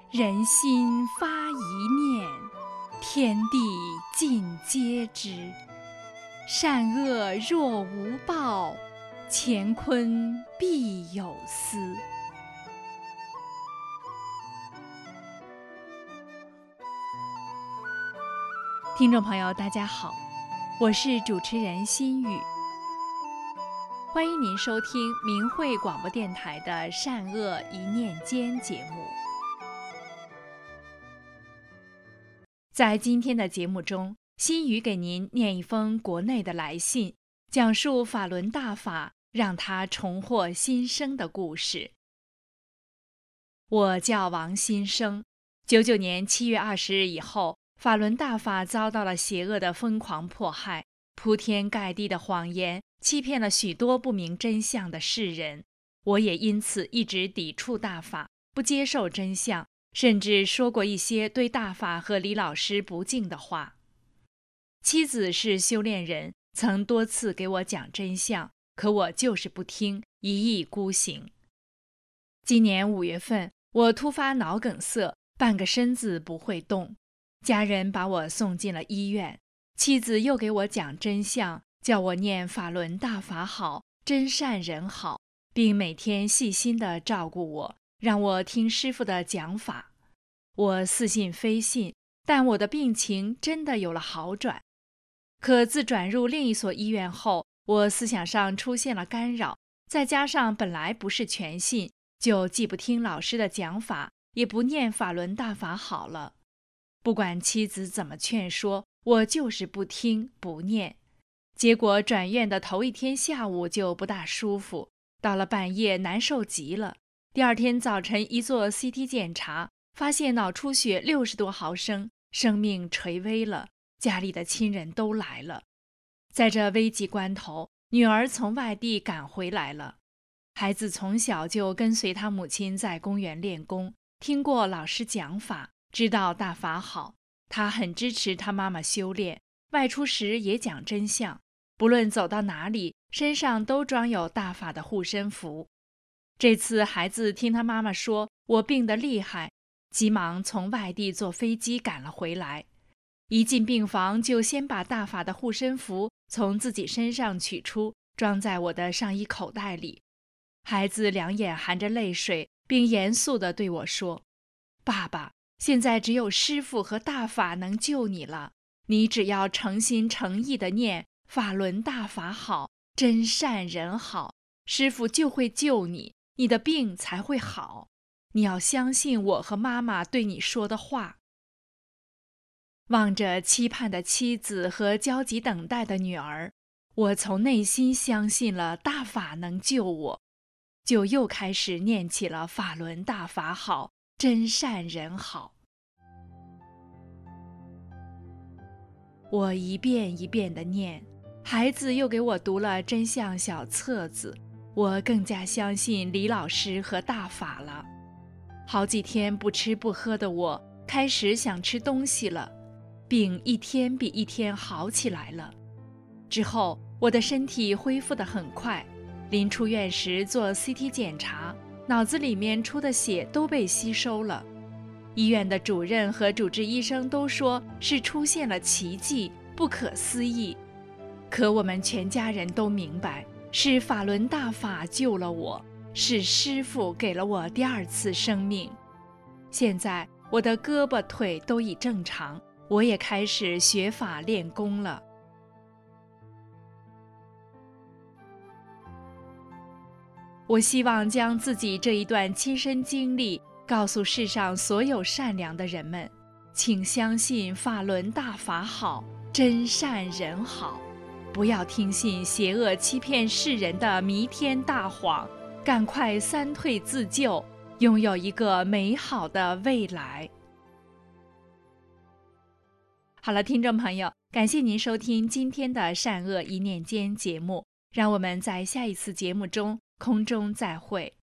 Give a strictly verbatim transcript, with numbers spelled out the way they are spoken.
人心发一念，天地尽皆知。善恶若无报，乾坤必有私。听众朋友，大家好，我是主持人心雨，欢迎您收听明慧广播电台的《善恶一念间》节目。在今天的节目中，心雨给您念一封国内的来信，讲述法轮大法让他重获新生的故事。我叫王新生，九九年七月二十日以后，法轮大法遭到了邪恶的疯狂迫害，铺天盖地的谎言欺骗了许多不明真相的世人。我也因此一直抵触大法，不接受真相，甚至说过一些对大法和李老师不敬的话。妻子是修炼人，曾多次给我讲真相，可我就是不听，一意孤行。今年五月份，我突发脑梗塞，半个身子不会动，家人把我送进了医院。妻子又给我讲真相，叫我念法轮大法好，真善人好，并每天细心地照顾我，让我听师父的讲法。我似信非信，但我的病情真的有了好转。可自转入另一所医院后，我思想上出现了干扰，再加上本来不是全信，就既不听老师的讲法，也不念法轮大法好了。不管妻子怎么劝说，我就是不听不念。结果转院的头一天下午就不大舒服，到了半夜难受极了。第二天早晨一做 C T 检查，发现脑出血六十多毫升，生命垂危了。家里的亲人都来了。在这危急关头，女儿从外地赶回来了。孩子从小就跟随他母亲在公园练功，听过老师讲法，知道大法好。他很支持他妈妈修炼，外出时也讲真相，不论走到哪里，身上都装有大法的护身符。这次孩子听他妈妈说我病得厉害，急忙从外地坐飞机赶了回来。一进病房，就先把大法的护身符从自己身上取出，装在我的上衣口袋里。孩子两眼含着泪水，并严肃地对我说：“爸爸，现在只有师父和大法能救你了，你只要诚心诚意地念法轮大法好，真善人好，师父就会救你，你的病才会好。你要相信我和妈妈对你说的话。”望着期盼的妻子和焦急等待的女儿，我从内心相信了大法能救我，就又开始念起了法轮大法好，真善人好。我一遍一遍地念，孩子又给我读了真相小册子，我更加相信李老师和大法了。好几天不吃不喝的我，开始想吃东西了。病一天比一天好起来了。之后，我的身体恢复得很快。临出院时做 C T 检查，脑子里面出的血都被吸收了。医院的主任和主治医生都说是出现了奇迹，不可思议。可我们全家人都明白，是法轮大法救了我，是师父给了我第二次生命。现在我的胳膊腿都已正常，我也开始学法练功了。我希望将自己这一段亲身经历告诉世上所有善良的人们，请相信法轮大法好，真善人好，不要听信邪恶欺骗世人的弥天大谎，赶快三退自救，拥有一个美好的未来。好了，听众朋友，感谢您收听今天的善恶一念间节目，让我们在下一次节目中空中再会。